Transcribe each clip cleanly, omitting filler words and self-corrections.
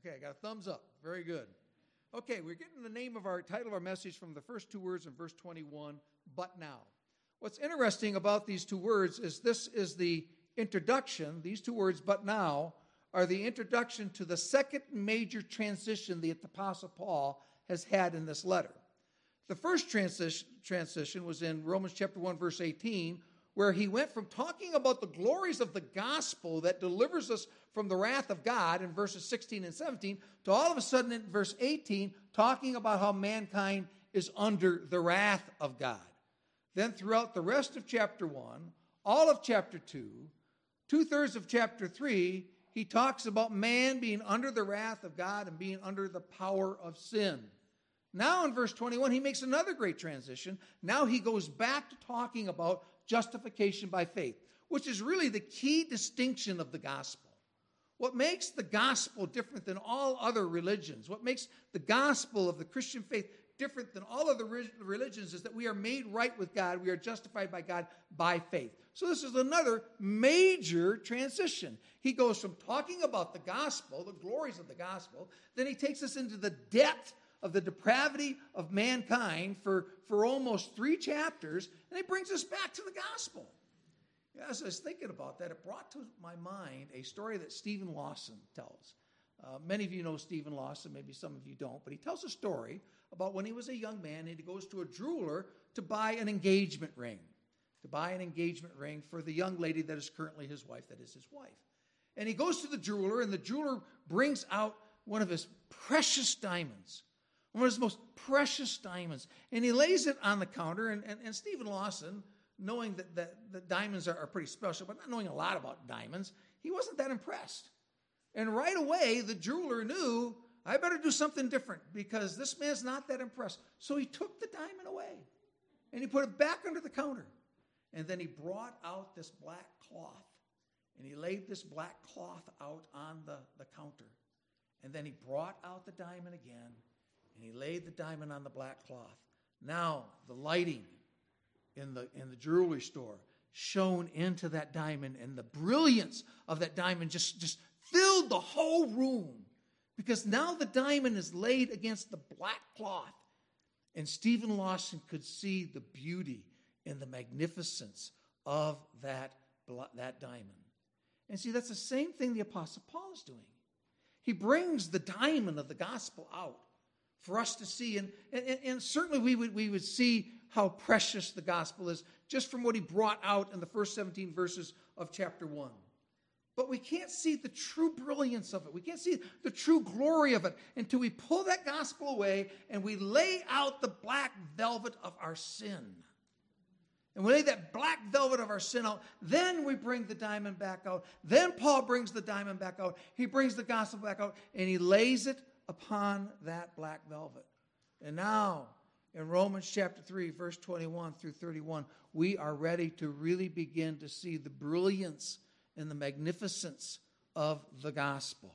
Okay, I got a thumbs up. Very good. Okay, we're getting the title of our message from the first two words in verse 21, but now. What's interesting about these two words is this is the introduction. These two words, but now, are the introduction to the second major transition the Apostle Paul has had in this letter. The first transition was in Romans chapter 1, verse 18, where he went from talking about the glories of the gospel that delivers us from the wrath of God in verses 16 and 17, to all of a sudden in verse 18, talking about how mankind is under the wrath of God. Then throughout the rest of chapter 1, all of chapter 2, two-thirds of chapter 3, he talks about man being under the wrath of God and being under the power of sin. Now in verse 21, he makes another great transition. Now he goes back to talking about justification by faith, which is really the key distinction of the gospel. What makes the gospel different than all other religions, what makes the gospel of the Christian faith different than all other religions, is that we are made right with God. We are justified by God by faith. So this is another major transition. He goes from talking about the gospel, the glories of the gospel, then he takes us into the depth of the depravity of mankind for almost 3 chapters, and he brings us back to the gospel. As I was thinking about that, it brought to my mind a story that Stephen Lawson tells. Many of you know Stephen Lawson, maybe some of you don't, but he tells a story about when he was a young man and he goes to a jeweler to buy an engagement ring. For the young lady that is currently his wife, that is his wife. And he goes to the jeweler, and the jeweler brings out one of his precious diamonds, one of his most precious diamonds, and he lays it on the counter, and Stephen Lawson, knowing that the diamonds are pretty special, but not knowing a lot about diamonds, he wasn't that impressed. And right away, the jeweler knew, I better do something different because this man's not that impressed. So he took the diamond away, and he put it back under the counter. And then he brought out this black cloth, and he laid this black cloth out on the counter. And then he brought out the diamond again, and he laid the diamond on the black cloth. Now, the lighting in the jewelry store shone into that diamond, and the brilliance of that diamond just filled the whole room, because now the diamond is laid against the black cloth, and Stephen Lawson could see the beauty and the magnificence of that diamond. And see, that's the same thing the Apostle Paul is doing. He brings the diamond of the gospel out for us to see, and certainly we would see how precious the gospel is just from what he brought out in the first 17 verses of chapter 1. But we can't see the true brilliance of it. We can't see the true glory of it until we pull that gospel away and we lay out the black velvet of our sin. And we lay that black velvet of our sin out. Then we bring the diamond back out. Then Paul brings the diamond back out. He brings the gospel back out, and he lays it upon that black velvet. And now, in Romans chapter 3, verse 21 through 31, we are ready to really begin to see the brilliance and the magnificence of the gospel.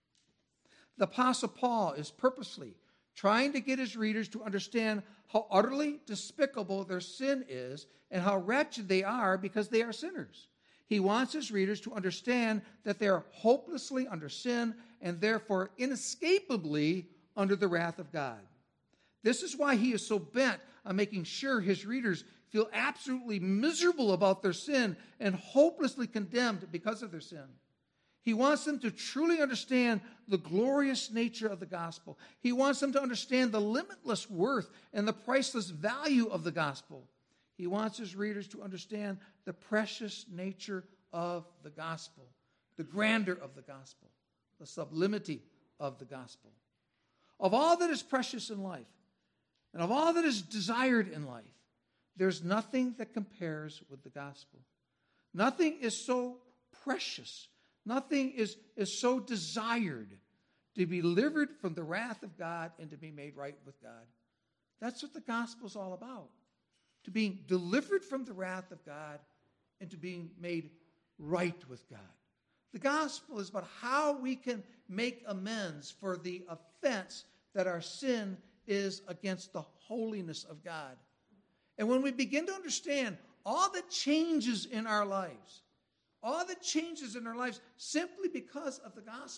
The Apostle Paul is purposely trying to get his readers to understand how utterly despicable their sin is and how wretched they are because they are sinners. He wants his readers to understand that they are hopelessly under sin and therefore inescapably under the wrath of God. This is why he is so bent on making sure his readers feel absolutely miserable about their sin and hopelessly condemned because of their sin. He wants them to truly understand the glorious nature of the gospel. He wants them to understand the limitless worth and the priceless value of the gospel. He wants his readers to understand the precious nature of the gospel, the grandeur of the gospel, the sublimity of the gospel. Of all that is precious in life, and of all that is desired in life, there's nothing that compares with the gospel. Nothing is so precious. Nothing is so desired to be delivered from the wrath of God and to be made right with God. That's what the gospel is all about. To being delivered from the wrath of God and to being made right with God. The gospel is about how we can make amends for the offense that our sin is against the holiness of God. And when we begin to understand all the changes in our lives, simply because of the gospel,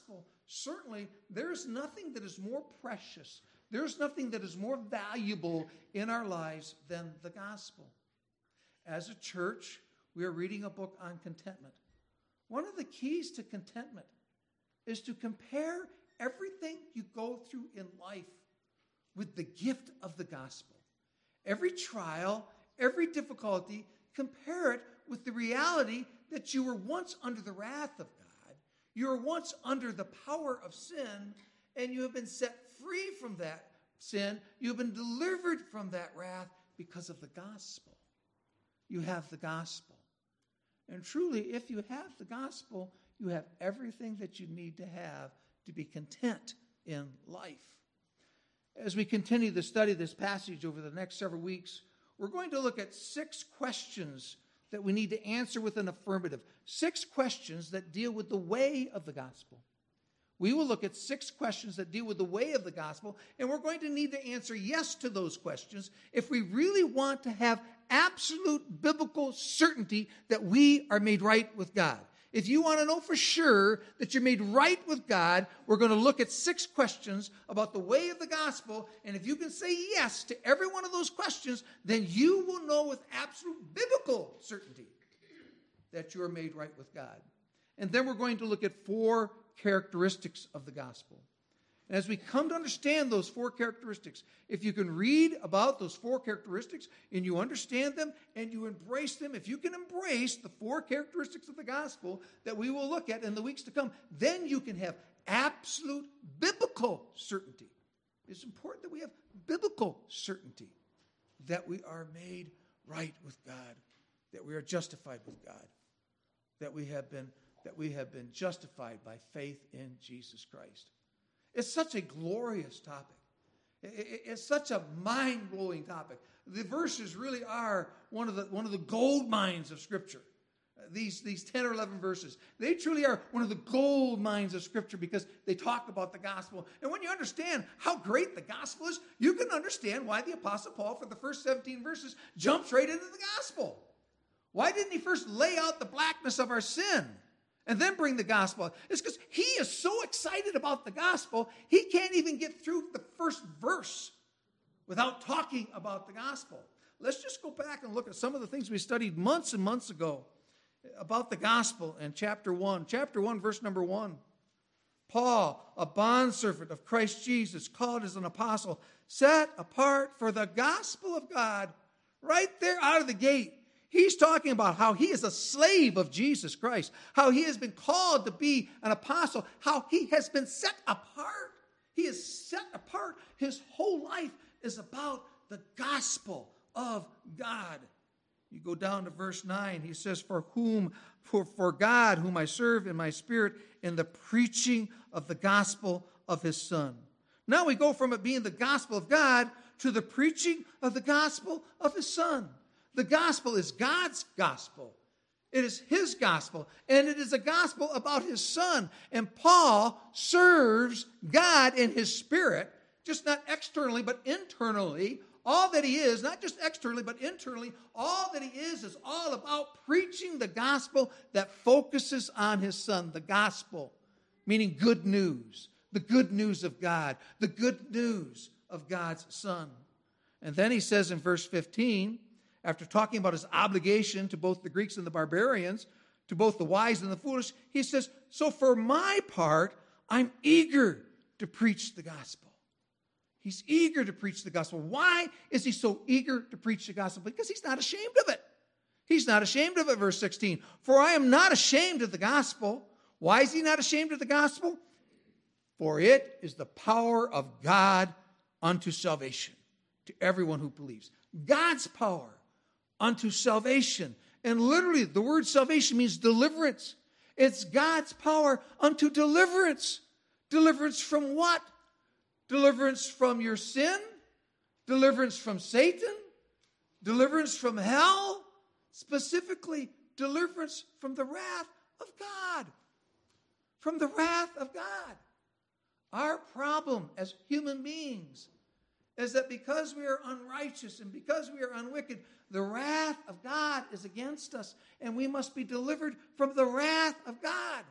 certainly there's nothing that is more precious, there's nothing that is more valuable in our lives than the gospel. As a church, we are reading a book on contentment. One of the keys to contentment is to compare everything you go through in life with the gift of the gospel. Every trial, every difficulty, compare it with the reality that you were once under the wrath of God. You were once under the power of sin, and you have been set free from that sin. You have been delivered from that wrath because of the gospel. You have the gospel. And truly, if you have the gospel, you have everything that you need to have to be content in life. As we continue to study this passage over the next several weeks, we're going to look at 6 questions that we need to answer with an affirmative. 6 questions that deal with the way of the gospel. We will look at 6 questions that deal with the way of the gospel, and we're going to need to answer yes to those questions if we really want to have absolute biblical certainty that we are made right with God. If you want to know for sure that you're made right with God, we're going to look at 6 questions about the way of the gospel, and if you can say yes to every one of those questions, then you will know with absolute biblical certainty that you are made right with God. And then we're going to look at 4 characteristics of the gospel. And as we come to understand those 4 characteristics, if you can read about those 4 characteristics and you understand them and you embrace them, if you can embrace the 4 characteristics of the gospel that we will look at in the weeks to come, then you can have absolute biblical certainty. It's important that we have biblical certainty that we are made right with God, that we are justified with God, that we have been justified by faith in Jesus Christ. It's such a glorious topic. It's such a mind-blowing topic. The verses really are one of the gold mines of Scripture. These 10 or 11 verses, they truly are one of the gold mines of Scripture because they talk about the gospel. And when you understand how great the gospel is, you can understand why the Apostle Paul, for the first 17 verses, jumps right into the gospel. Why didn't he first lay out the blackness of our sin and then bring the gospel? It's because he is so excited about the gospel, he can't even get through the first verse without talking about the gospel. Let's just go back and look at some of the things we studied months and months ago about the gospel in chapter 1. Chapter 1, verse number 1. Paul, a bondservant of Christ Jesus, called as an apostle, set apart for the gospel of God. Right there out of the gate, he's talking about how he is a slave of Jesus Christ, how he has been called to be an apostle, how he has been set apart. He is set apart. His whole life is about the gospel of God. You go down to verse 9. He says, for God, whom I serve in my spirit in the preaching of the gospel of his Son. Now we go from it being the gospel of God to the preaching of the gospel of his Son. The gospel is God's gospel. It is his gospel, and it is a gospel about his Son. And Paul serves God in his spirit, just not externally, but internally. All that he is, not just externally, but internally, all that he is all about preaching the gospel that focuses on his Son. The gospel, meaning good news, the good news of God, the good news of God's Son. And then he says in verse 15, after talking about his obligation to both the Greeks and the barbarians, to both the wise and the foolish, he says, so for my part, I'm eager to preach the gospel. He's eager to preach the gospel. Why is he so eager to preach the gospel? Because he's not ashamed of it. He's not ashamed of it, verse 16. For I am not ashamed of the gospel. Why is he not ashamed of the gospel? For it is the power of God unto salvation to everyone who believes. God's power unto salvation. And literally, the word salvation means deliverance. It's God's power unto deliverance. Deliverance from what? Deliverance from your sin, deliverance from Satan, deliverance from hell, specifically deliverance from the wrath of God. From the wrath of God. Our problem as human beings is that because we are unrighteous and because we are unwicked, the wrath of God is against us, and we must be delivered from the wrath of God.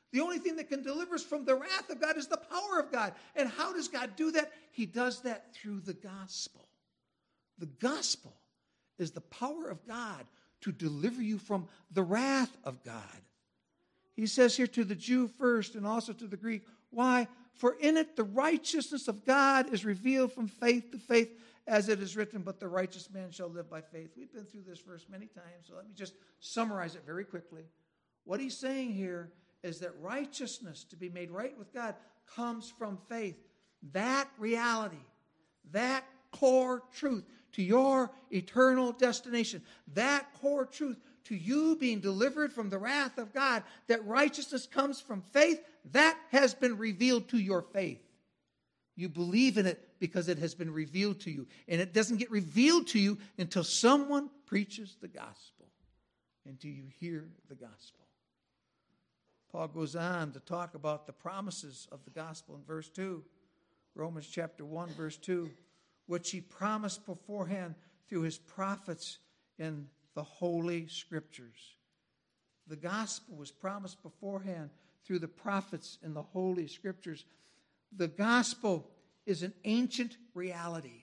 The only thing that can deliver us from the wrath of God is the power of God. And how does God do that? He does that through the gospel. The gospel is the power of God to deliver you from the wrath of God. He says here to the Jew first and also to the Greek, why? For in it the righteousness of God is revealed from faith to faith, as it is written, but the righteous man shall live by faith. We've been through this verse many times, so let me just summarize it very quickly. What he's saying here is that righteousness, to be made right with God, comes from faith. That reality, that core truth to your eternal destination, that core truth to you being delivered from the wrath of God, that righteousness comes from faith, that has been revealed to your faith. You believe in it because it has been revealed to you. And it doesn't get revealed to you until someone preaches the gospel, until you hear the gospel. Paul goes on to talk about the promises of the gospel in verse 2. Romans chapter 1, verse 2, which he promised beforehand through his prophets in the Holy Scriptures. The gospel was promised beforehand through the prophets in the Holy Scriptures. The gospel is an ancient reality.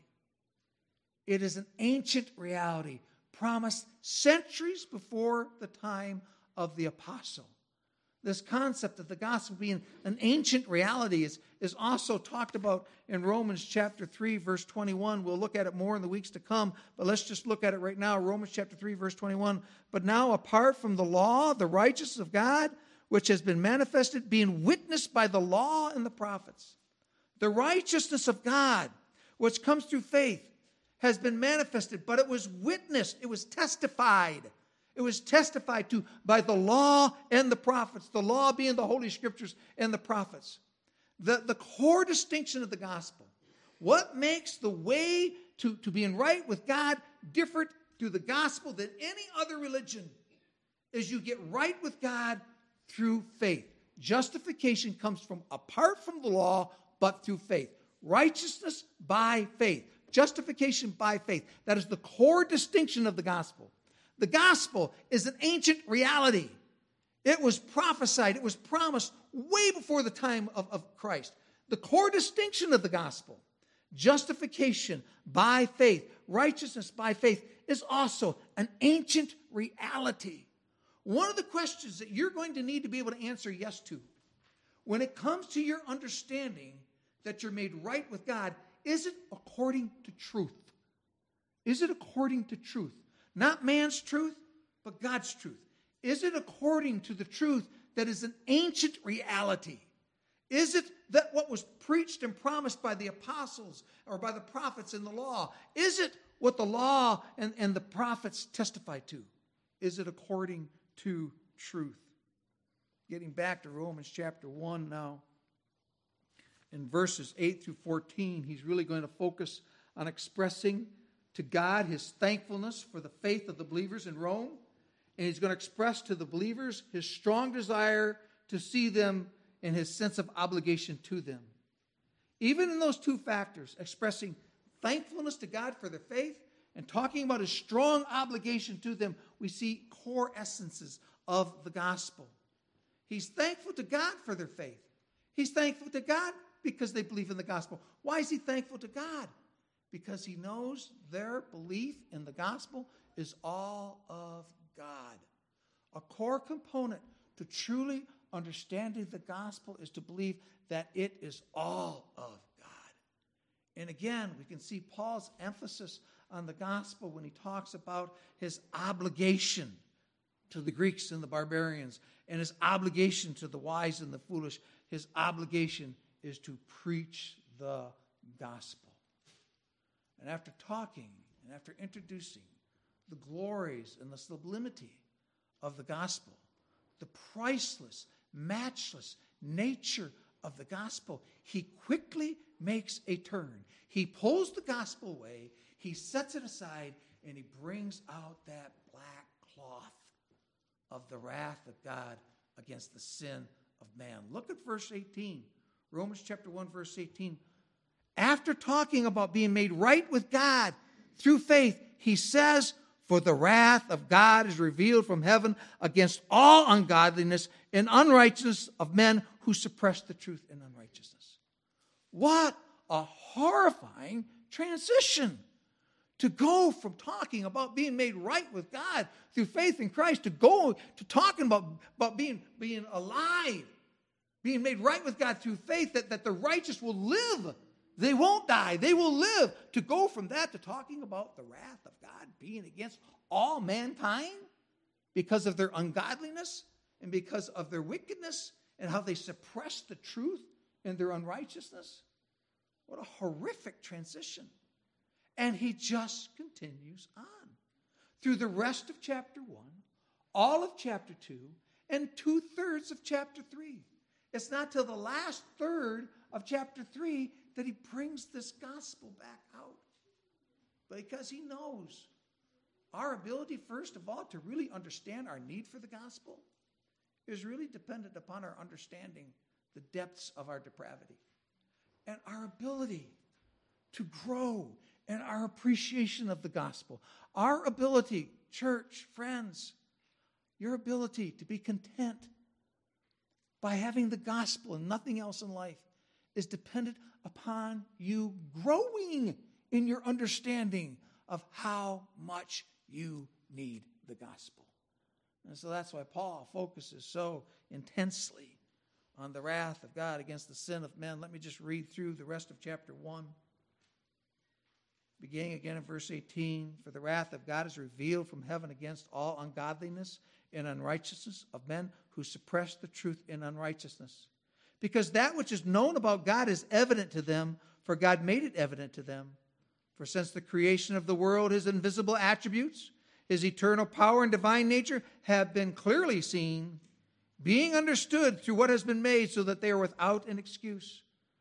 It is an ancient reality promised centuries before the time of the apostle. This concept of the gospel being an ancient reality is also talked about in Romans chapter 3, verse 21. We'll look at it more in the weeks to come, but let's just look at it right now. Romans chapter 3, verse 21. But now, apart from the law, the righteousness of God, which has been manifested, being witnessed by the law and the prophets. The righteousness of God, which comes through faith, has been manifested, but it was witnessed, it was testified. It was testified to by the law and the prophets, the law being the Holy Scriptures and the prophets. The core distinction of the gospel, what makes the way to being right with God different through the gospel than any other religion, is you get right with God through faith. Justification comes from apart from the law, but through faith. Righteousness by faith. Justification by faith. That is the core distinction of the gospel. The gospel is an ancient reality. It was prophesied. It was promised way before the time of Christ. The core distinction of the gospel, justification by faith, righteousness by faith, is also an ancient reality. One of the questions that you're going to need to be able to answer yes to, when it comes to your understanding that you're made right with God, is it according to truth? Is it according to truth? Not man's truth, but God's truth. Is it according to the truth that is an ancient reality? Is it that what was preached and promised by the apostles or by the prophets in the law? Is it what the law and the prophets testify to? Is it according to truth? Getting back to Romans chapter 1 now. In verses 8 through 14, he's really going to focus on expressing to God his thankfulness for the faith of the believers in Rome. And he's going to express to the believers his strong desire to see them and his sense of obligation to them. Even in those two factors, expressing thankfulness to God for their faith and talking about his strong obligation to them, we see core essences of the gospel. He's thankful to God for their faith. He's thankful to God because they believe in the gospel. Why is he thankful to God? Because he knows their belief in the gospel is all of God. A core component to truly understanding the gospel is to believe that it is all of God. And again, we can see Paul's emphasis on the gospel when he talks about his obligation to the Greeks and the barbarians and his obligation to the wise and the foolish. His obligation is to preach the gospel. And after talking and after introducing the glories and the sublimity of the gospel, the priceless, matchless nature of the gospel, he quickly makes a turn. He pulls the gospel away, he sets it aside, and he brings out that black cloth of the wrath of God against the sin of man. Look at verse 18. Romans chapter 1, verse 18. After talking about being made right with God through faith, he says, for the wrath of God is revealed from heaven against all ungodliness and unrighteousness of men who suppress the truth in unrighteousness. What a horrifying transition. To go from talking about being made right with God through faith in Christ to go to talking about being alive, being made right with God through faith, that the righteous will live. They won't die. They will live. To go from that to talking about the wrath of God being against all mankind because of their ungodliness and because of their wickedness and how they suppress the truth in their unrighteousness. What a horrific transition. And he just continues on through the rest of chapter 1, all of chapter 2, and 2/3 of chapter 3. It's not till the last third of chapter 3 that he brings this gospel back out. Because he knows our ability, first of all, to really understand our need for the gospel is really dependent upon our understanding the depths of our depravity. And our ability to grow in our appreciation of the gospel. Our ability, church, friends, your ability to be content by having the gospel and nothing else in life is dependent upon you growing in your understanding of how much you need the gospel. And so that's why Paul focuses so intensely on the wrath of God against the sin of men. Let me just read through the rest of chapter 1. Beginning again in verse 18, for the wrath of God is revealed from heaven against all ungodliness and unrighteousness of men who suppress the truth in unrighteousness. Because that which is known about God is evident to them, for God made it evident to them. For since the creation of the world, his invisible attributes, his eternal power and divine nature have been clearly seen, being understood through what has been made, so that they are without an excuse.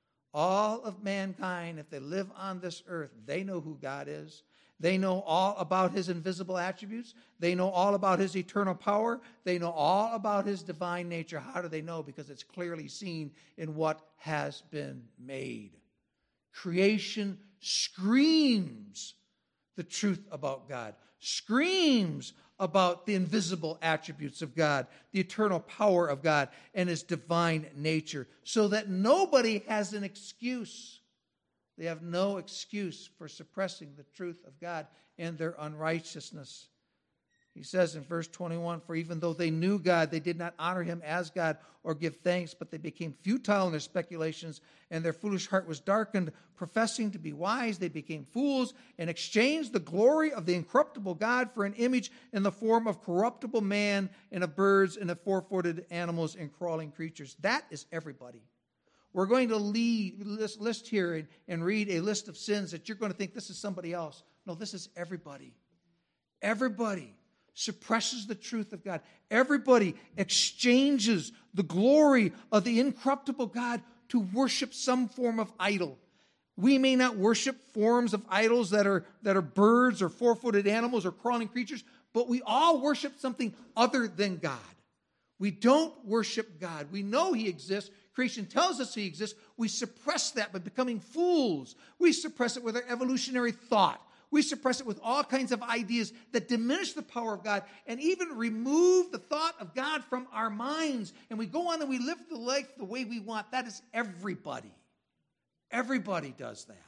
All of mankind, if they live on this earth, they know who God is. They know all about his invisible attributes. They know all about his eternal power. They know all about his divine nature. How do they know? Because it's clearly seen in what has been made. Creation screams the truth about God, screams about the invisible attributes of God, the eternal power of God, and his divine nature, so that nobody has an excuse. They have no excuse for suppressing the truth of God and their unrighteousness. He says in verse 21, for even though they knew God, they did not honor him as God or give thanks, but they became futile in their speculations, and their foolish heart was darkened. Professing to be wise, they became fools and exchanged the glory of the incorruptible God for an image in the form of corruptible man and of birds and of four-footed animals and crawling creatures. That is everybody. We're going to list here and read a list of sins that you're going to think this is somebody else. No, this is everybody. Everybody suppresses the truth of God. Everybody exchanges the glory of the incorruptible God to worship some form of idol. We may not worship forms of idols that are birds or four-footed animals or crawling creatures, but we all worship something other than God. We don't worship God. We know he exists. Creation tells us he exists. We suppress that by becoming fools. We suppress it with our evolutionary thought. We suppress it with all kinds of ideas that diminish the power of God and even remove the thought of God from our minds. And we go on and we live the life the way we want. That is everybody. Everybody does that.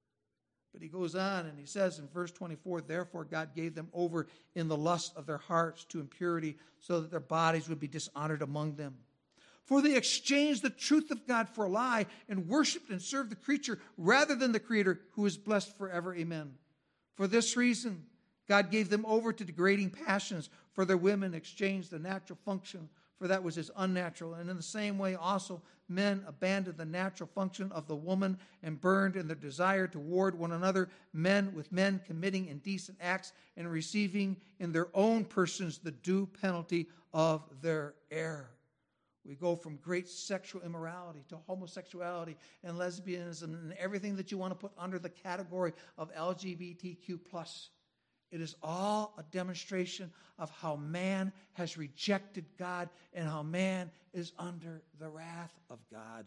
But he goes on and he says in verse 24, therefore God gave them over in the lust of their hearts to impurity, so that their bodies would be dishonored among them. For they exchanged the truth of God for a lie and worshipped and served the creature rather than the Creator, who is blessed forever. Amen. For this reason, God gave them over to degrading passions, for their women exchanged the natural function for that which is unnatural. And in the same way also, men abandoned the natural function of the woman and burned in their desire toward one another, men with men committing indecent acts and receiving in their own persons the due penalty of their error. We go from great sexual immorality to homosexuality and lesbianism and everything that you want to put under the category of LGBTQ+. It is all a demonstration of how man has rejected God and how man is under the wrath of God.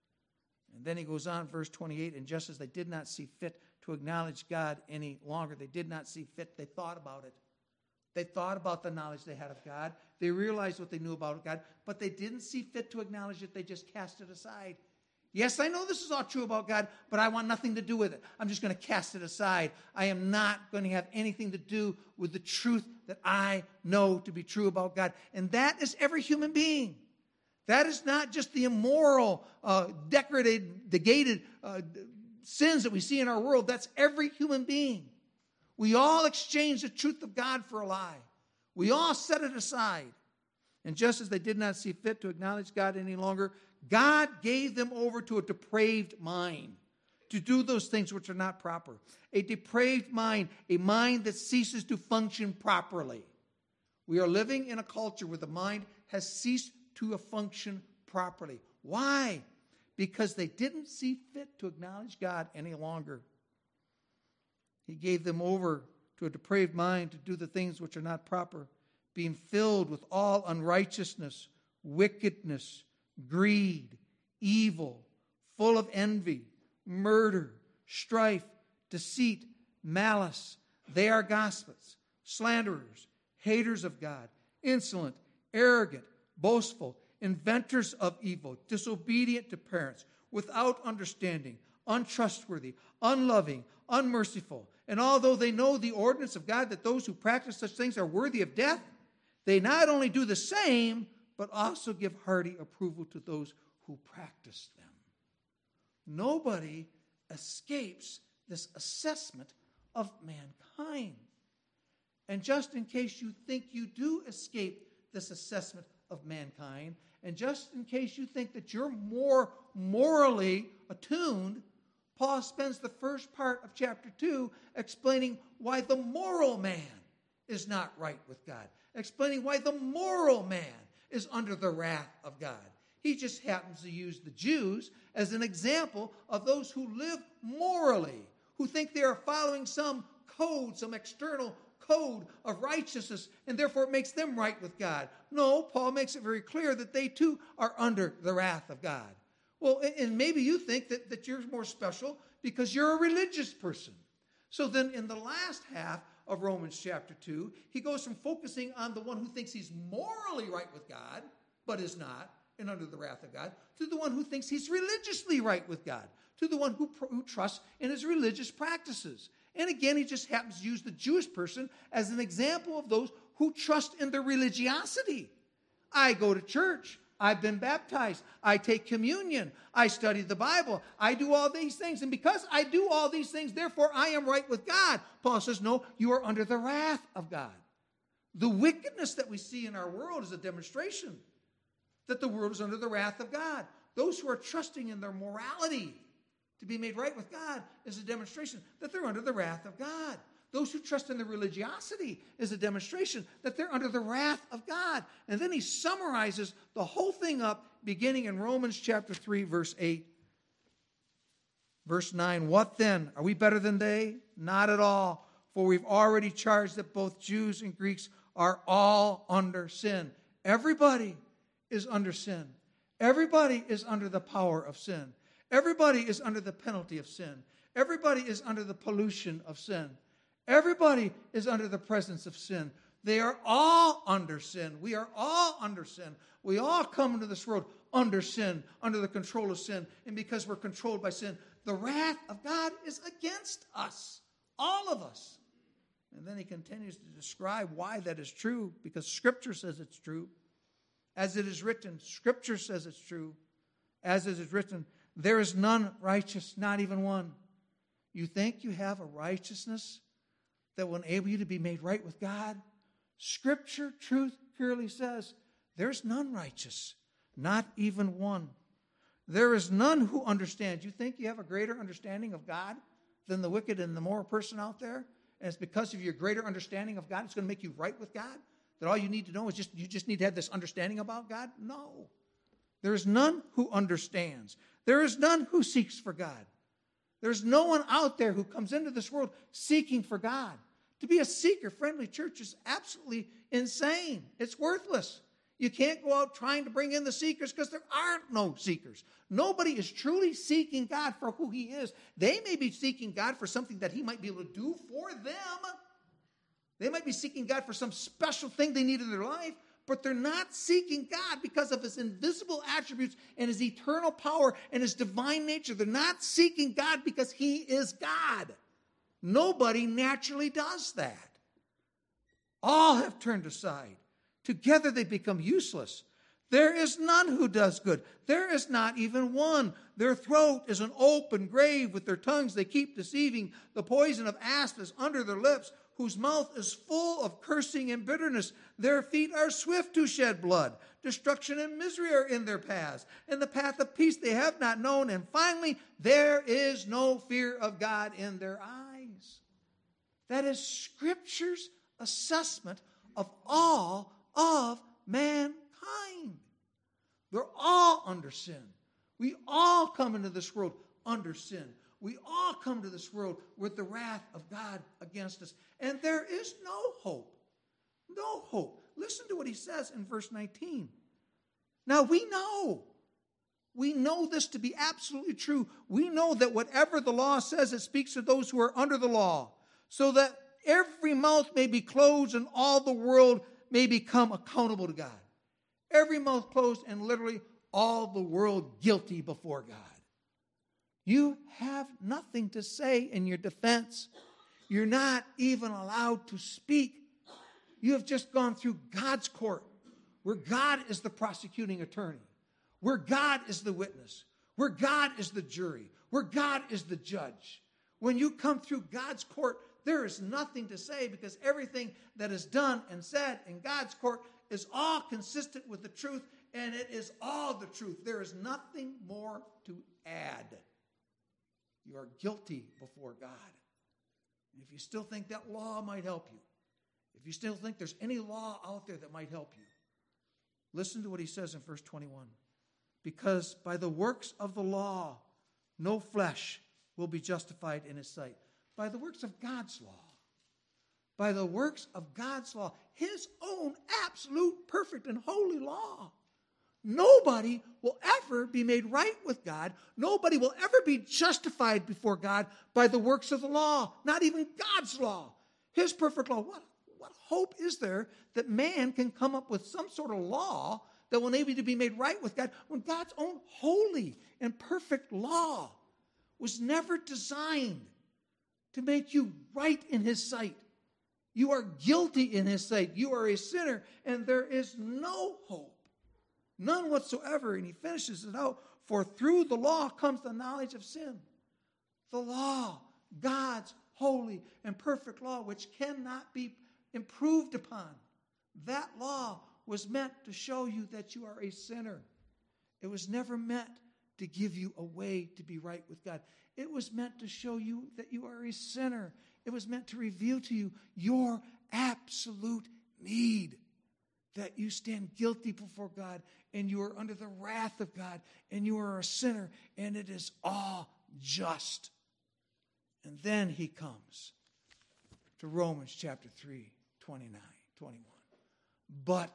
And then he goes on, verse 28, and just as they did not see fit to acknowledge God any longer, they did not see fit, they thought about it. They thought about the knowledge they had of God. They realized what they knew about God, but they didn't see fit to acknowledge it. They just cast it aside. Yes, I know this is all true about God, but I want nothing to do with it. I'm just going to cast it aside. I am not going to have anything to do with the truth that I know to be true about God. And that is every human being. That is not just the immoral, degraded sins that we see in our world. That's every human being. We all exchange the truth of God for a lie. We all set it aside. And just as they did not see fit to acknowledge God any longer, God gave them over to a depraved mind to do those things which are not proper. A depraved mind, a mind that ceases to function properly. We are living in a culture where the mind has ceased to function properly. Why? Because they didn't see fit to acknowledge God any longer. He gave them over to a depraved mind to do the things which are not proper, being filled with all unrighteousness, wickedness, greed, evil, full of envy, murder, strife, deceit, malice. They are gossips, slanderers, haters of God, insolent, arrogant, boastful, inventors of evil, disobedient to parents, without understanding, untrustworthy, unloving, unmerciful. And although they know the ordinance of God that those who practice such things are worthy of death, they not only do the same, but also give hearty approval to those who practice them. Nobody escapes this assessment of mankind. And just in case you think you do escape this assessment of mankind, and just in case you think that you're more morally attuned, Paul spends the first part of chapter 2 explaining why the moral man is not right with God, explaining why the moral man is under the wrath of God. He just happens to use the Jews as an example of those who live morally, who think they are following some code, some external code of righteousness, and therefore it makes them right with God. No, Paul makes it very clear that they too are under the wrath of God. Well, and maybe you think that you're more special because you're a religious person. So then in the last half of Romans chapter 2, he goes from focusing on the one who thinks he's morally right with God, but is not, and under the wrath of God, to the one who thinks he's religiously right with God, to the one who trusts in his religious practices. And again, he just happens to use the Jewish person as an example of those who trust in their religiosity. I go to church. I've been baptized. I take communion. I study the Bible. I do all these things. And because I do all these things, therefore I am right with God. Paul says, no, you are under the wrath of God. The wickedness that we see in our world is a demonstration that the world is under the wrath of God. Those who are trusting in their morality to be made right with God is a demonstration that they're under the wrath of God. Those who trust in their religiosity is a demonstration that they're under the wrath of God. And then he summarizes the whole thing up beginning in Romans chapter 3, verse 8. Verse 9, what then? Are we better than they? Not at all. For we've already charged that both Jews and Greeks are all under sin. Everybody is under sin. Everybody is under the power of sin. Everybody is under the penalty of sin. Everybody is under the pollution of sin. Everybody is under the presence of sin. They are all under sin. We are all under sin. We all come into this world under sin, under the control of sin. And because we're controlled by sin, the wrath of God is against us, all of us. And then he continues to describe why that is true, because Scripture says it's true. As it is written, Scripture says it's true. As it is written, there is none righteous, not even one. You think you have a righteousness that will enable you to be made right with God? Scripture, truth, clearly says, there's none righteous, not even one. There is none who understands. You think you have a greater understanding of God than the wicked and the moral person out there? And it's because of your greater understanding of God, it's going to make you right with God? That all you need to know is you just need to have this understanding about God? No. There is none who understands. There is none who seeks for God. There's no one out there who comes into this world seeking for God. To be a seeker-friendly church is absolutely insane. It's worthless. You can't go out trying to bring in the seekers because there aren't no seekers. Nobody is truly seeking God for who he is. They may be seeking God for something that he might be able to do for them. They might be seeking God for some special thing they need in their life, but they're not seeking God because of his invisible attributes and his eternal power and his divine nature. They're not seeking God because he is God. Nobody naturally does that. All have turned aside. Together they become useless. There is none who does good. There is not even one. Their throat is an open grave. With their tongues they keep deceiving. The poison of asp is under their lips, whose mouth is full of cursing and bitterness. Their feet are swift to shed blood. Destruction and misery are in their paths, and the path of peace they have not known. And finally, there is no fear of God in their eyes. That is Scripture's assessment of all of mankind. They're all under sin. We all come into this world under sin. We all come to this world with the wrath of God against us. And there is no hope. No hope. Listen to what he says in verse 19. Now we know this to be absolutely true. We know that whatever the law says, it speaks to those who are under the law, so that every mouth may be closed and all the world may become accountable to God. Every mouth closed and literally all the world guilty before God. You have nothing to say in your defense. You're not even allowed to speak. You have just gone through God's court, where God is the prosecuting attorney, where God is the witness, where God is the jury, where God is the judge. When you come through God's court, there is nothing to say, because everything that is done and said in God's court is all consistent with the truth, and it is all the truth. There is nothing more to add. You are guilty before God. And if you still think that law might help you, if you still think there's any law out there that might help you, listen to what he says in verse 21. Because by the works of the law, no flesh will be justified in his sight. By the works of God's law. By the works of God's law. His own absolute, perfect, and holy law. Nobody will ever be made right with God. Nobody will ever be justified before God by the works of the law. Not even God's law. His perfect law. What hope is there that man can come up with some sort of law that will enable you to be made right with God, when God's own holy and perfect law was never designed to make you right in his sight? You are guilty in his sight. You are a sinner, and there is no hope. None whatsoever. And he finishes it out. For through the law comes the knowledge of sin. The law, God's holy and perfect law, which cannot be improved upon. That law was meant to show you that you are a sinner. It was never meant to give you a way to be right with God. It was meant to show you that you are a sinner. It was meant to reveal to you your absolute need, that you stand guilty before God and you are under the wrath of God and you are a sinner, and it is all just. And then he comes to Romans chapter 3, 29, 21. But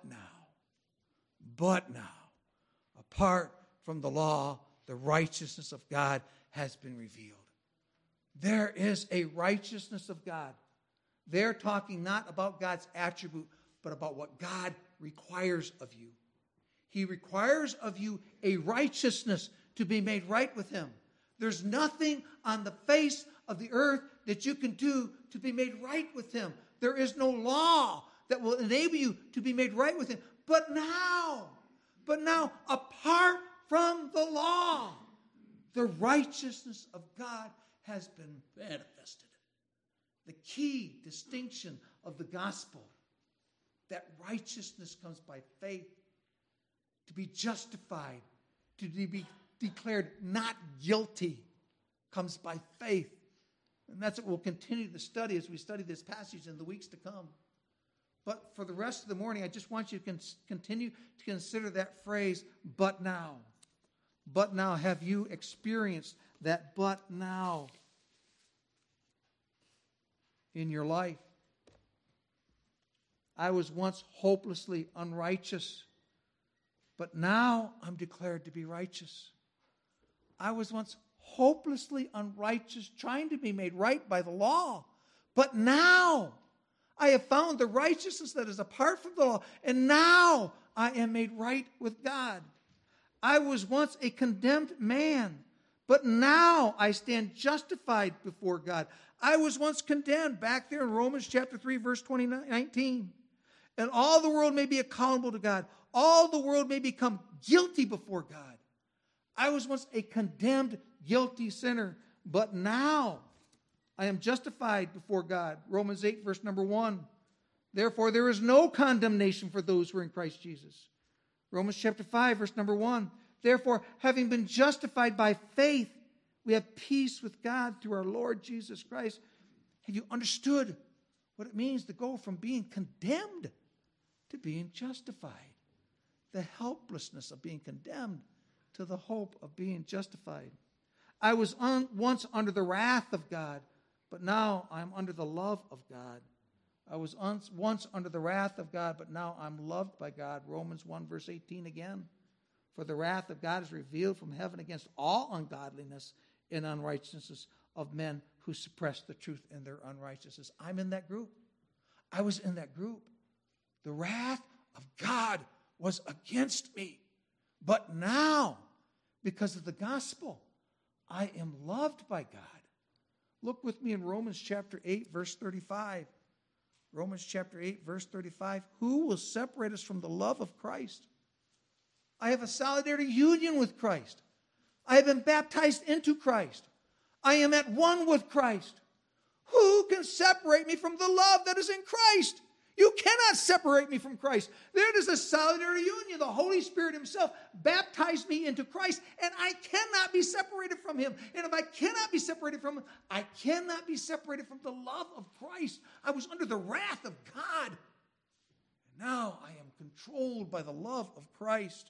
now, apart from the law, the righteousness of God has been revealed. There is a righteousness of God. They're talking not about God's attribute, but about what God requires of you. He requires of you a righteousness to be made right with him. There's nothing on the face of the earth that you can do to be made right with him. There is no law that will enable you to be made right with him. But now, apart from the law, the righteousness of God has been manifested. The key distinction of the gospel, that righteousness comes by faith. To be justified, to be declared not guilty, comes by faith. And that's what we'll continue to study as we study this passage in the weeks to come. But for the rest of the morning, I just want you to continue to consider that phrase, but now. But now, have you experienced that but now in your life? I was once hopelessly unrighteous, but now I'm declared to be righteous. I was once hopelessly unrighteous, trying to be made right by the law, but now I have found the righteousness that is apart from the law, and now I am made right with God. I was once a condemned man, but now I stand justified before God. I was once condemned, back there in Romans chapter 3, verse 19. And all the world may be accountable to God. All the world may become guilty before God. I was once a condemned, guilty sinner, but now I am justified before God. Romans 8, verse number 1. Therefore, there is no condemnation for those who are in Christ Jesus. Romans chapter 5, verse number 1. Therefore, having been justified by faith, we have peace with God through our Lord Jesus Christ. Have you understood what it means to go from being condemned to being justified? The helplessness of being condemned to the hope of being justified. I was once under the wrath of God, but now I'm under the love of God. I was once under the wrath of God, but now I'm loved by God. Romans 1, verse 18 again. For the wrath of God is revealed from heaven against all ungodliness and unrighteousness of men who suppress the truth in their unrighteousness. I'm in that group. I was in that group. The wrath of God was against me. But now, because of the gospel, I am loved by God. Look with me in Romans chapter 8, verse 35. Romans chapter 8, verse 35. Who will separate us from the love of Christ? I have a solidarity union with Christ. I have been baptized into Christ. I am at one with Christ. Who can separate me from the love that is in Christ? You cannot separate me from Christ. There is a solidarity union. The Holy Spirit himself baptized me into Christ, and I cannot be separated from him. And if I cannot be separated from him, I cannot be separated from the love of Christ. I was under the wrath of God. And now I am controlled by the love of Christ.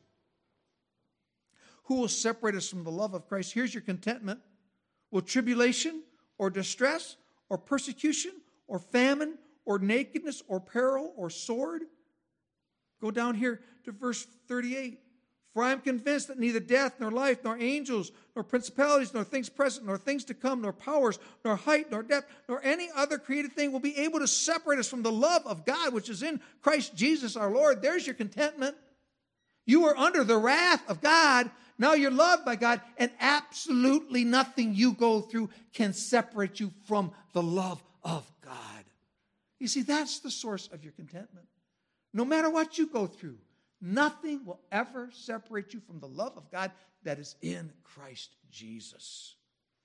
Who will separate us from the love of Christ? Here's your contentment. Will tribulation or distress or persecution or famine or nakedness or peril or sword? Go down here to verse 38. For I am convinced that neither death nor life nor angels nor principalities nor things present nor things to come nor powers nor height nor depth nor any other created thing will be able to separate us from the love of God which is in Christ Jesus our Lord. There's your contentment. You are under the wrath of God. Now you're loved by God, and absolutely nothing you go through can separate you from the love of God. You see, that's the source of your contentment. No matter what you go through, nothing will ever separate you from the love of God that is in Christ Jesus.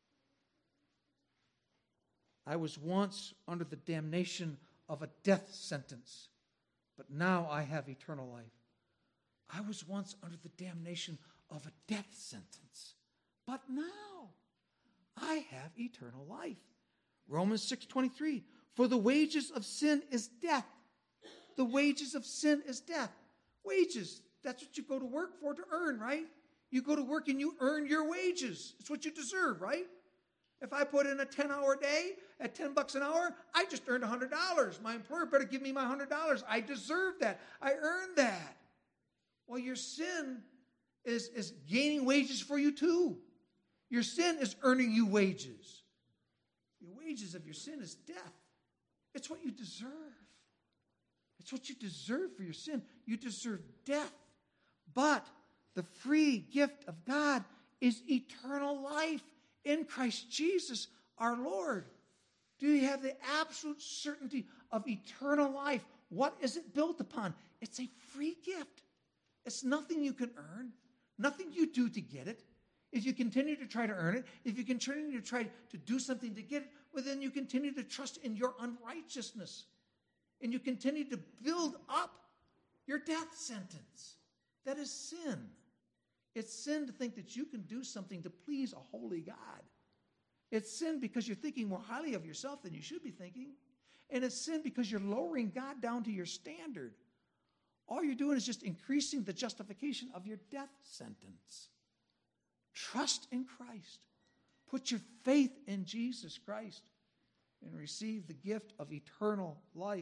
I was once under the damnation of a death sentence, but now I have eternal life. I was once under the damnation of a death sentence, but now I have eternal life. Romans 6:23, for the wages of sin is death. The wages of sin is death. Wages, that's what you go to work for, to earn, right? You go to work and you earn your wages. It's what you deserve, right? If I put in a 10-hour day at $10 an hour, I just earned $100. My employer better give me my $100. I deserve that. I earned that. Well, your sin is gaining wages for you too. Your sin is earning you wages. The wages of your sin is death. It's what you deserve. It's what you deserve for your sin. You deserve death. But the free gift of God is eternal life in Christ Jesus our Lord. Do you have the absolute certainty of eternal life? What is it built upon? It's a free gift. It's nothing you can earn, nothing you do to get it. If you continue to try to earn it, if you continue to try to do something to get it, well, then you continue to trust in your unrighteousness. And you continue to build up your death sentence. That is sin. It's sin to think that you can do something to please a holy God. It's sin because you're thinking more highly of yourself than you should be thinking. And it's sin because you're lowering God down to your standard. All you're doing is just increasing the justification of your death sentence. Trust in Christ. Put your faith in Jesus Christ and receive the gift of eternal life.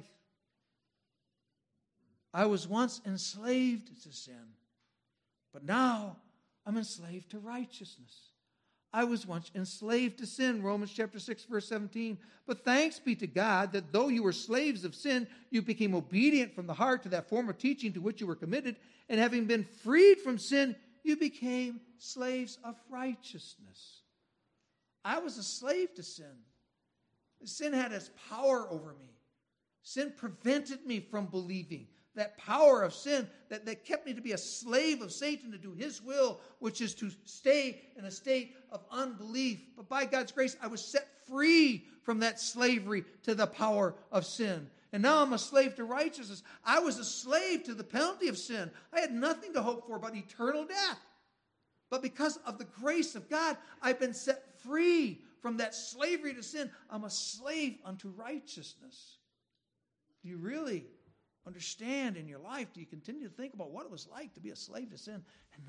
I was once enslaved to sin, but now I'm enslaved to righteousness. I was once enslaved to sin, Romans chapter 6, verse 17. But thanks be to God that though you were slaves of sin, you became obedient from the heart to that form of teaching to which you were committed. And having been freed from sin, you became slaves of righteousness. I was a slave to sin. Sin had its power over me. Sin prevented me from believing. That power of sin that kept me to be a slave of Satan to do his will, which is to stay in a state of unbelief. But by God's grace, I was set free from that slavery to the power of sin. And now I'm a slave to righteousness. I was a slave to the penalty of sin. I had nothing to hope for but eternal death. But because of the grace of God, I've been set free from that slavery to sin. I'm a slave unto righteousness. Do you really understand in your life? Do you continue to think about what it was like to be a slave to sin? And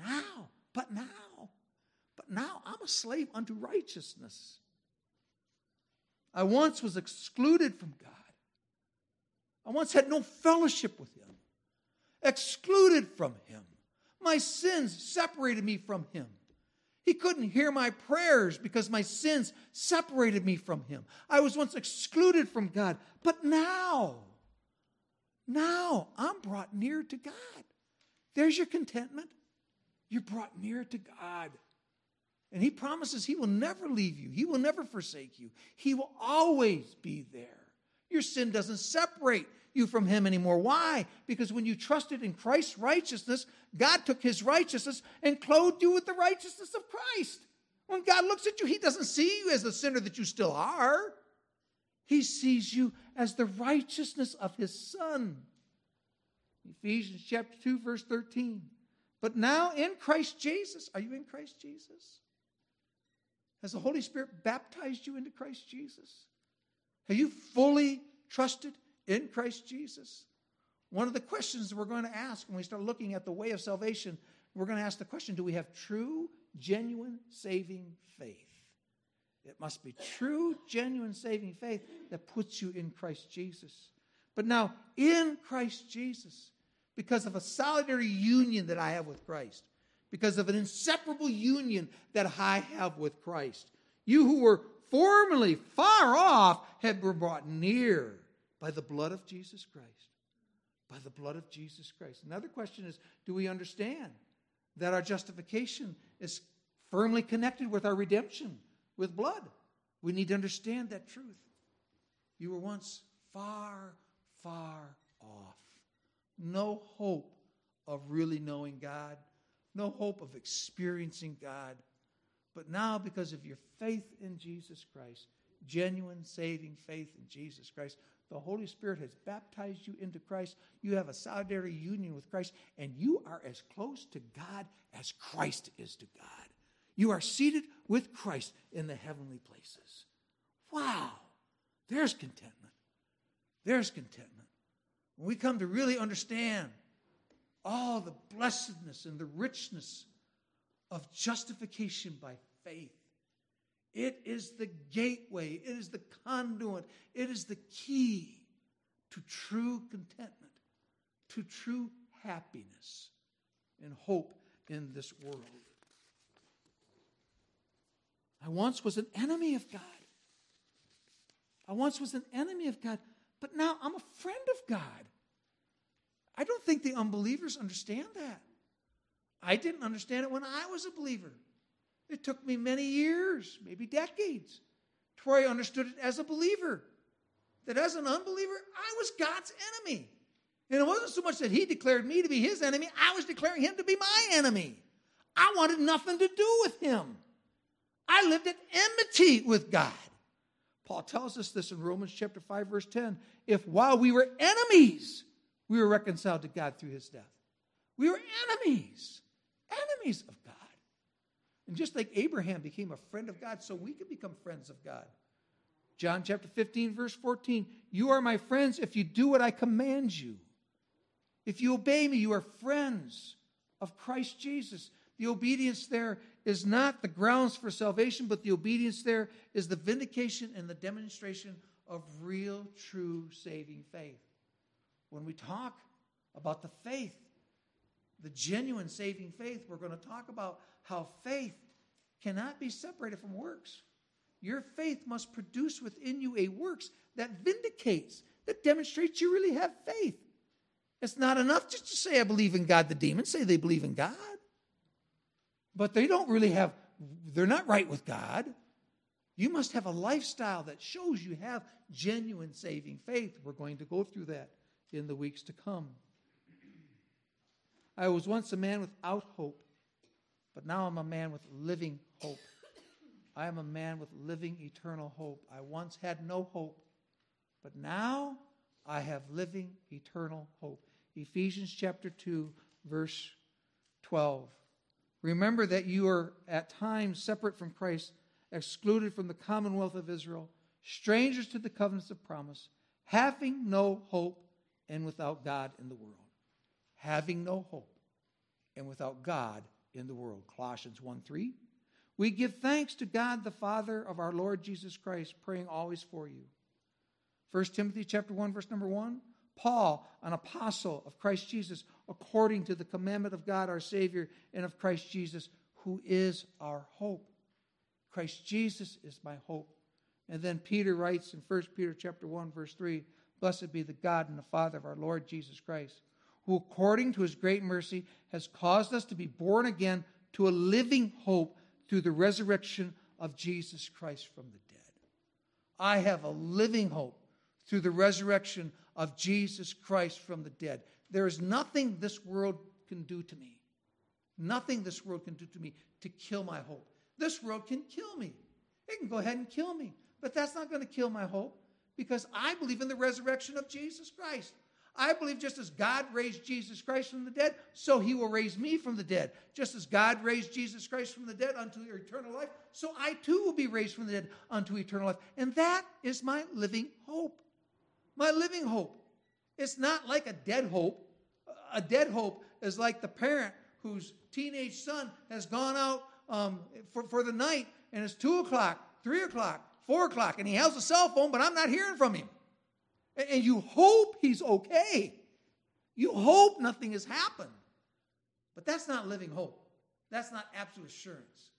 now, I'm a slave unto righteousness. I once was excluded from God. I once had no fellowship with him, excluded from him. My sins separated me from him. He couldn't hear my prayers because my sins separated me from him. I was once excluded from God, but now I'm brought near to God. There's your contentment. You're brought near to God. And he promises he will never leave you. He will never forsake you. He will always be there. Your sin doesn't separate you from him anymore. Why? Because when you trusted in Christ's righteousness, God took his righteousness and clothed you with the righteousness of Christ. When God looks at you, he doesn't see you as the sinner that you still are. He sees you as the righteousness of his Son. Ephesians chapter 2, verse 13. But now in Christ Jesus, are you in Christ Jesus? Has the Holy Spirit baptized you into Christ Jesus? Have you fully trusted in Christ Jesus? One of the questions we're going to ask when we start looking at the way of salvation, we're going to ask the question, do we have true, genuine, saving faith? It must be true, genuine, saving faith that puts you in Christ Jesus. But now, in Christ Jesus, because of a solitary union that I have with Christ, because of an inseparable union that I have with Christ, you who were formerly far off have been brought near by the blood of Jesus Christ. By the blood of Jesus Christ. Another question is, do we understand that our justification is firmly connected with our redemption, with blood? We need to understand that truth. You were once far, far off. No hope of really knowing God. No hope of experiencing God. But now, because of your faith in Jesus Christ, genuine saving faith in Jesus Christ, the Holy Spirit has baptized you into Christ. You have a solitary union with Christ, and you are as close to God as Christ is to God. You are seated with Christ in the heavenly places. Wow. There's contentment. There's contentment. When we come to really understand all the blessedness and the richness of justification by faith, it is the gateway, it is the conduit, it is the key to true contentment, to true happiness and hope in this world. I once was an enemy of God. I once was an enemy of God, but now I'm a friend of God. I don't think the unbelievers understand that. I didn't understand it when I was a believer. It took me many years, maybe decades, before I understood it as a believer. That as an unbeliever, I was God's enemy. And it wasn't so much that he declared me to be his enemy, I was declaring him to be my enemy. I wanted nothing to do with him. I lived at enmity with God. Paul tells us this in Romans chapter 5, verse 10. If while we were enemies, we were reconciled to God through his death. We were enemies of God. And just like Abraham became a friend of God, so we can become friends of God. John chapter 15, verse 14. You are my friends if you do what I command you. If you obey me, you are friends of Christ Jesus. The obedience there is not the grounds for salvation, but the obedience there is the vindication and the demonstration of real, true, saving faith. When we talk about the faith, the genuine saving faith, we're going to talk about how faith cannot be separated from works. Your faith must produce within you a works that vindicates, that demonstrates you really have faith. It's not enough just to say, I believe in God. The demons say they believe in God. But they don't really have, they're not right with God. You must have a lifestyle that shows you have genuine saving faith. We're going to go through that in the weeks to come. I was once a man without hope, but now I'm a man with living hope. I am a man with living eternal hope. I once had no hope, but now I have living eternal hope. Ephesians chapter 2, verse 12. Remember that you are at times separate from Christ, excluded from the commonwealth of Israel, strangers to the covenants of promise, having no hope and without God in the world. Having no hope and without God in the world. Colossians 1:3. We give thanks to God the Father of our Lord Jesus Christ, praying always for you. 1 Timothy chapter 1, verse number 1. Paul, an apostle of Christ Jesus, according to the commandment of God our Savior and of Christ Jesus, who is our hope. Christ Jesus is my hope. And then Peter writes in 1 Peter chapter 1, verse 3, Blessed be the God and the Father of our Lord Jesus Christ, who according to his great mercy has caused us to be born again to a living hope through the resurrection of Jesus Christ from the dead. I have a living hope through the resurrection of Jesus Christ from the dead. There is nothing this world can do to me. Nothing this world can do to me to kill my hope. This world can kill me. It can go ahead and kill me. But that's not going to kill my hope because I believe in the resurrection of Jesus Christ. I believe just as God raised Jesus Christ from the dead, so he will raise me from the dead. Just as God raised Jesus Christ from the dead unto eternal life, so I too will be raised from the dead unto eternal life. And that is my living hope. My living hope. It's not like a dead hope. A dead hope is like the parent whose teenage son has gone out for the night, and it's 2 o'clock, 3 o'clock, 4 o'clock, and he has a cell phone, but I'm not hearing from him. And you hope he's okay. You hope nothing has happened. But that's not living hope. That's not absolute assurance.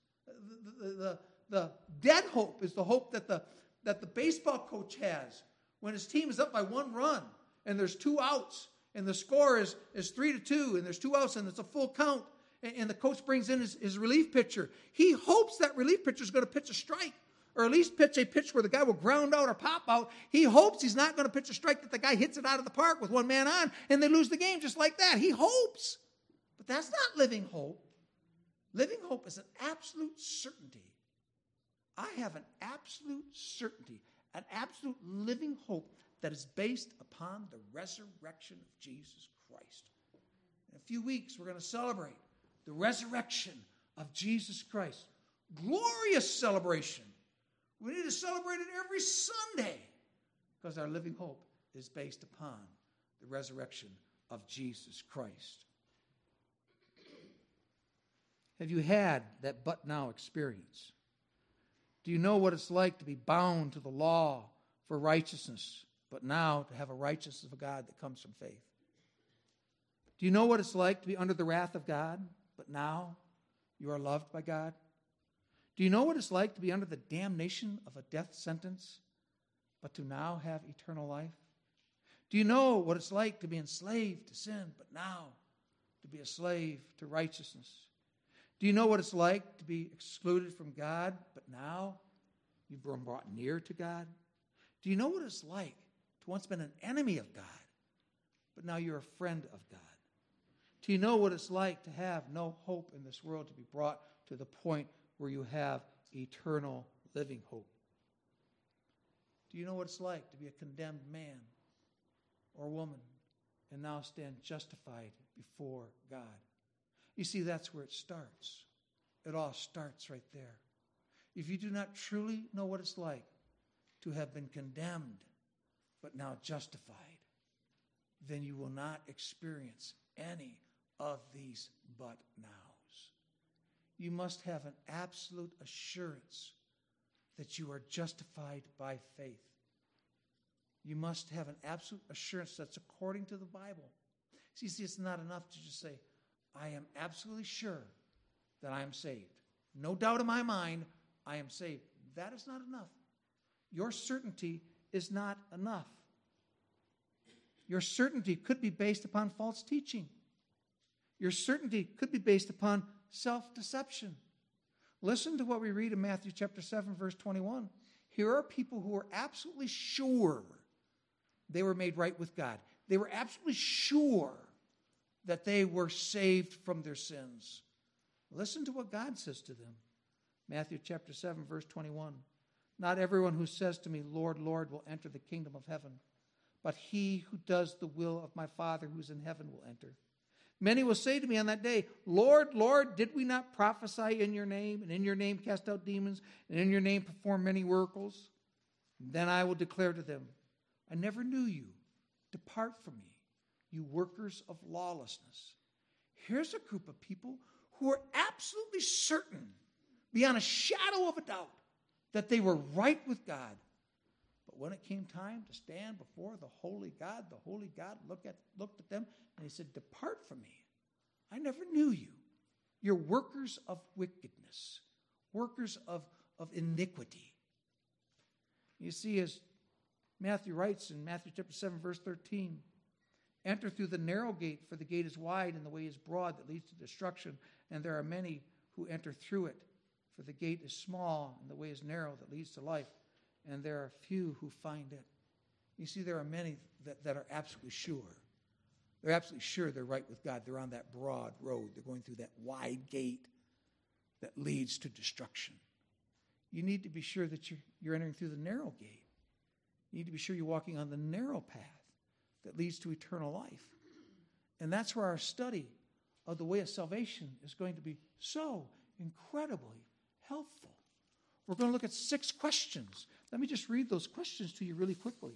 The dead hope is the hope that the baseball coach has when his team is up by 1 run and there's 2 outs and the score is 3-2 and there's 2 outs and it's a full count and the coach brings in his relief pitcher. He hopes that relief pitcher is going to pitch a strike or at least pitch a pitch where the guy will ground out or pop out. He hopes he's not going to pitch a strike that the guy hits it out of the park with 1 man on and they lose the game just like that. He hopes. But that's not living hope. Living hope is an absolute certainty. I have an absolute certainty, an absolute living hope that is based upon the resurrection of Jesus Christ. In a few weeks, we're going to celebrate the resurrection of Jesus Christ. Glorious celebration. We need to celebrate it every Sunday because our living hope is based upon the resurrection of Jesus Christ. Have you had that but now experience? Do you know what it's like to be bound to the law for righteousness, but now to have a righteousness of God that comes from faith? Do you know what it's like to be under the wrath of God, but now you are loved by God? Do you know what it's like to be under the damnation of a death sentence, but to now have eternal life? Do you know what it's like to be enslaved to sin, but now to be a slave to righteousness? Do you know what it's like to be excluded from God, but now you've been brought near to God? Do you know what it's like to once been an enemy of God, but now you're a friend of God? Do you know what it's like to have no hope in this world, to be brought to the point where you have eternal living hope? Do you know what it's like to be a condemned man or woman and now stand justified before God? You see, that's where it starts. It all starts right there. If you do not truly know what it's like to have been condemned but now justified, then you will not experience any of these but nows. You must have an absolute assurance that you are justified by faith. You must have an absolute assurance that's according to the Bible. See, it's not enough to just say, I am absolutely sure that I am saved. No doubt in my mind, I am saved. That is not enough. Your certainty is not enough. Your certainty could be based upon false teaching. Your certainty could be based upon self-deception. Listen to what we read in Matthew chapter 7, verse 21. Here are people who are absolutely sure they were made right with God. They were absolutely sure that they were saved from their sins. Listen to what God says to them. Matthew chapter 7, verse 21. Not everyone who says to me, Lord, Lord, will enter the kingdom of heaven, but he who does the will of my Father who's in heaven will enter. Many will say to me on that day, Lord, Lord, did we not prophesy in your name, and in your name cast out demons, and in your name perform many miracles? Then I will declare to them, I never knew you. Depart from me, you workers of lawlessness. Here's a group of people who are absolutely certain, beyond a shadow of a doubt, that they were right with God. But when it came time to stand before the holy God looked at them and he said, depart from me. I never knew you. You're workers of wickedness, workers of iniquity. You see, as Matthew writes in Matthew chapter 7, verse 13, enter through the narrow gate, for the gate is wide and the way is broad that leads to destruction, and there are many who enter through it. For the gate is small and the way is narrow that leads to life, and there are few who find it. You see, there are many that are absolutely sure. They're absolutely sure they're right with God. They're on that broad road. They're going through that wide gate that leads to destruction. You need to be sure that you're entering through the narrow gate. You need to be sure you're walking on the narrow path that leads to eternal life. And that's where our study of the way of salvation is going to be so incredibly helpful. We're going to look at 6 questions. Let me just read those questions to you really quickly.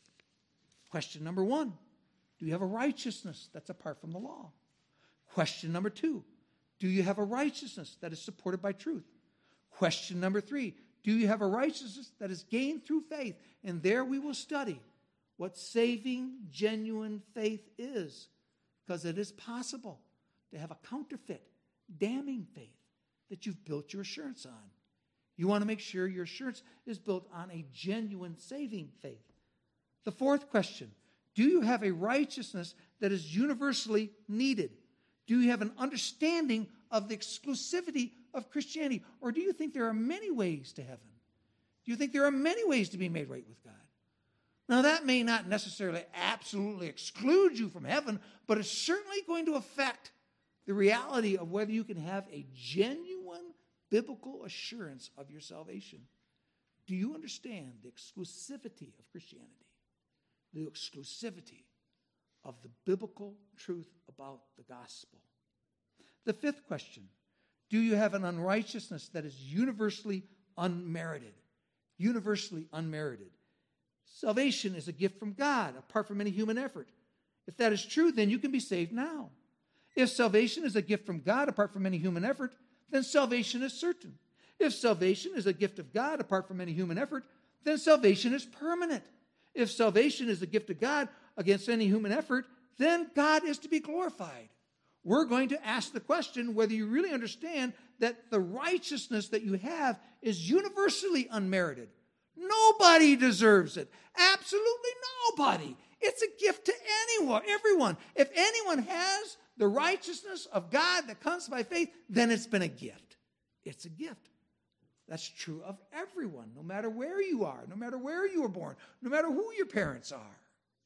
Question number 1, do you have a righteousness that's apart from the law? Question number 2, do you have a righteousness that is supported by truth? Question number 3, do you have a righteousness that is gained through faith? And there we will study what saving, genuine faith is, because it is possible to have a counterfeit, damning faith that you've built your assurance on. You want to make sure your assurance is built on a genuine saving faith. The 4th question, do you have a righteousness that is universally needed? Do you have an understanding of the exclusivity of Christianity? Or do you think there are many ways to heaven? Do you think there are many ways to be made right with God? Now, that may not necessarily absolutely exclude you from heaven, but it's certainly going to affect the reality of whether you can have a genuine biblical assurance of your salvation. Do you understand the exclusivity of Christianity? The exclusivity of the biblical truth about the gospel. The 5th question, do you have an unrighteousness that is universally unmerited? Universally unmerited. Salvation is a gift from God, apart from any human effort. If that is true, then you can be saved now. If salvation is a gift from God, apart from any human effort, then salvation is certain. If salvation is a gift of God, apart from any human effort, then salvation is permanent. If salvation is a gift of God against any human effort, then God is to be glorified. We're going to ask the question whether you really understand that the righteousness that you have is universally unmerited. Nobody deserves it. Absolutely nobody. It's a gift to anyone, everyone. If anyone has the righteousness of God that comes by faith, then it's been a gift. It's a gift. That's true of everyone, no matter where you are, no matter where you were born, no matter who your parents are.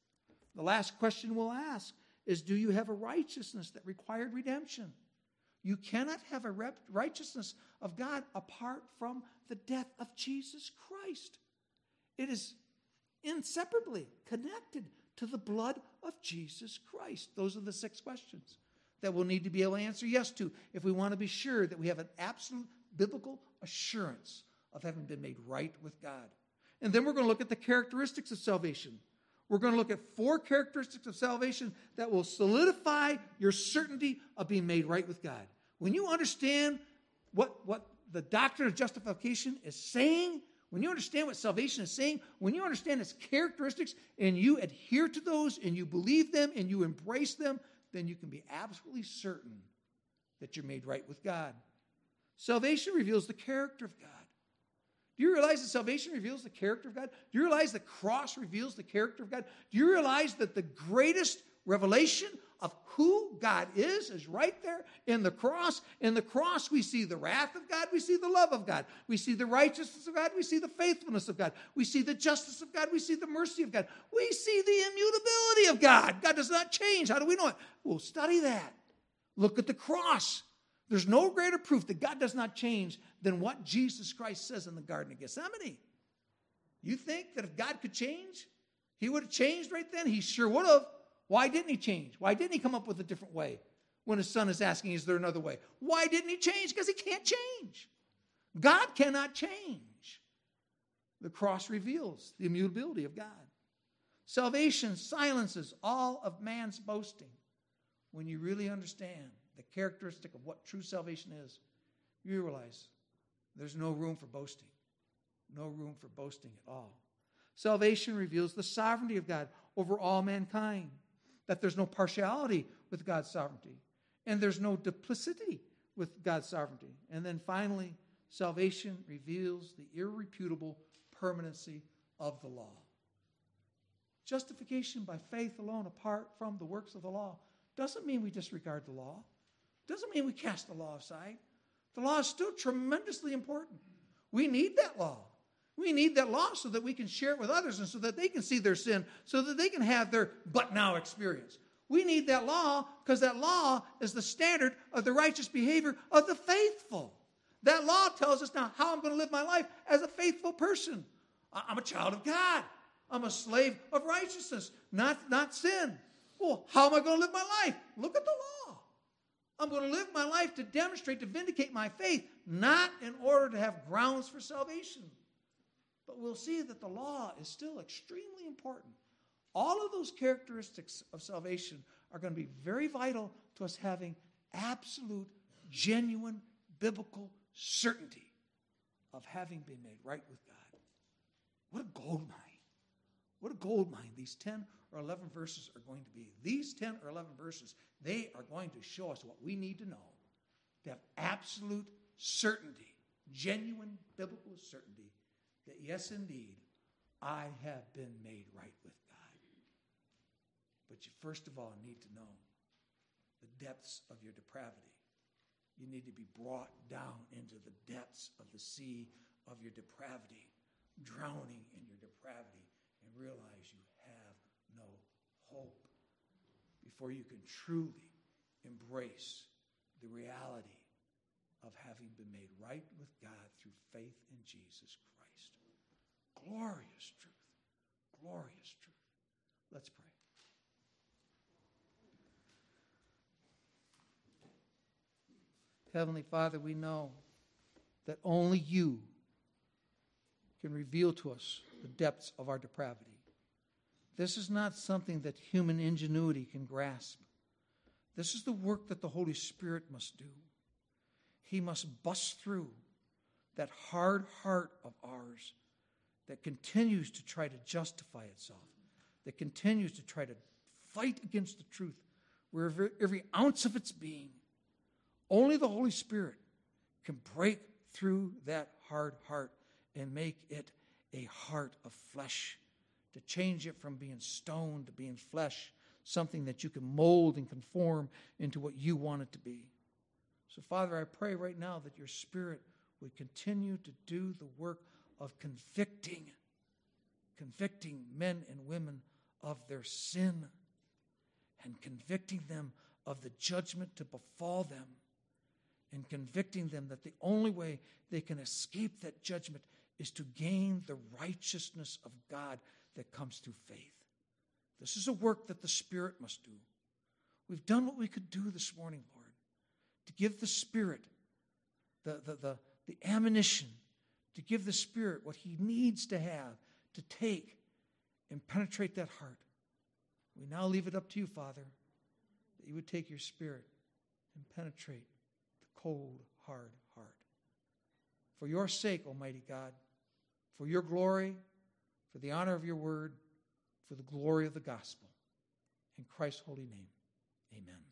The last question we'll ask is, do you have a righteousness that required redemption? You cannot have a righteousness of God apart from the death of Jesus Christ. It is inseparably connected to the blood of Jesus Christ. Those are the 6 questions that we'll need to be able to answer yes to if we want to be sure that we have an absolute biblical assurance of having been made right with God. And then we're going to look at the characteristics of salvation. We're going to look at 4 characteristics of salvation that will solidify your certainty of being made right with God. When you understand what the doctrine of justification is saying, when you understand what salvation is saying, when you understand its characteristics and you adhere to those and you believe them and you embrace them, then you can be absolutely certain that you're made right with God. Salvation reveals the character of God. Do you realize that salvation reveals the character of God? Do you realize the cross reveals the character of God? Do you realize that the greatest revelation of who God is right there in the cross? In the cross, we see the wrath of God. We see the love of God. We see the righteousness of God. We see the faithfulness of God. We see the justice of God. We see the mercy of God. We see the immutability of God. God does not change. How do we know it? We'll study that. Look at the cross. There's no greater proof that God does not change than what Jesus Christ says in the Garden of Gethsemane. You think that if God could change, he would have changed right then? He sure would have. Why didn't he change? Why didn't he come up with a different way when his son is asking, is there another way? Why didn't he change? Because he can't change. God cannot change. The cross reveals the immutability of God. Salvation silences all of man's boasting. When you really understand the characteristic of what true salvation is, you realize there's no room for boasting. No room for boasting at all. Salvation reveals the sovereignty of God over all mankind. That there's no partiality with God's sovereignty. And there's no duplicity with God's sovereignty. And then finally, salvation reveals the irrefutable permanency of the law. Justification by faith alone, apart from the works of the law, doesn't mean we disregard the law. Doesn't mean we cast the law aside. The law is still tremendously important. We need that law. We need that law so that we can share it with others and so that they can see their sin, so that they can have their but now experience. We need that law because that law is the standard of the righteous behavior of the faithful. That law tells us now how I'm going to live my life as a faithful person. I'm a child of God. I'm a slave of righteousness, not sin. Well, how am I going to live my life? Look at the law. I'm going to live my life to demonstrate, to vindicate my faith, not in order to have grounds for salvation. But we'll see that the law is still extremely important. All of those characteristics of salvation are going to be very vital to us having absolute, genuine, biblical certainty of having been made right with God. What a gold mine. What a gold mine these 10 or 11 verses are going to be. These 10 or 11 verses, they are going to show us what we need to know to have absolute certainty, genuine biblical certainty, that yes, indeed, I have been made right with God. But you first of all need to know the depths of your depravity. You need to be brought down into the depths of the sea of your depravity, drowning in your depravity, and realize you have no hope before you can truly embrace the reality of having been made right with God through faith in Jesus Christ. Glorious truth. Glorious truth. Let's pray. Heavenly Father, we know that only you can reveal to us the depths of our depravity. This is not something that human ingenuity can grasp. This is the work that the Holy Spirit must do. He must bust through that hard heart of ours that continues to try to justify itself, that continues to try to fight against the truth, where every ounce of its being. Only the Holy Spirit can break through that hard heart and make it a heart of flesh, to change it from being stone to being flesh, something that you can mold and conform into what you want it to be. So, Father, I pray right now that your Spirit would continue to do the work of convicting men and women of their sin and convicting them of the judgment to befall them and convicting them that the only way they can escape that judgment is to gain the righteousness of God that comes through faith. This is a work that the Spirit must do. We've done what we could do this morning, Lord, to give the Spirit the ammunition, to give the Spirit what he needs to have to take and penetrate that heart. We now leave it up to you, Father, that you would take your Spirit and penetrate the cold, hard heart. For your sake, Almighty God, for your glory, for the honor of your word, for the glory of the gospel. In Christ's holy name, amen.